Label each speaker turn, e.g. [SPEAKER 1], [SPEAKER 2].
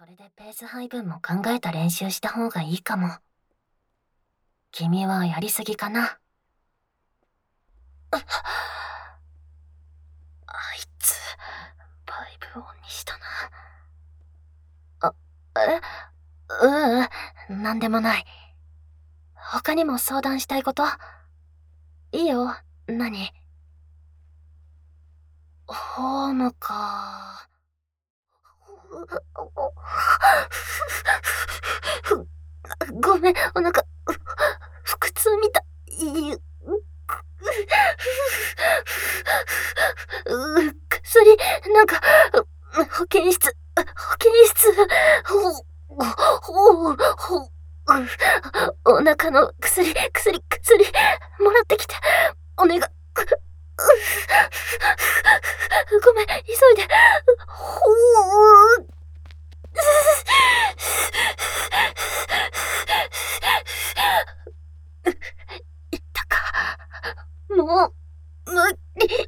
[SPEAKER 1] それでペース配分も考えた練習した方がいいかも。君はやりすぎかな。あいつ、バイブオンにしたな。なんでもない。他にも相談したいこと？いいよ、何？ホームか。ごめん、お腹、腹痛みたい。薬、なんか、保健室、お腹の薬、もらってきて、お願い。ごめん、急いで。いったか。もう、無理。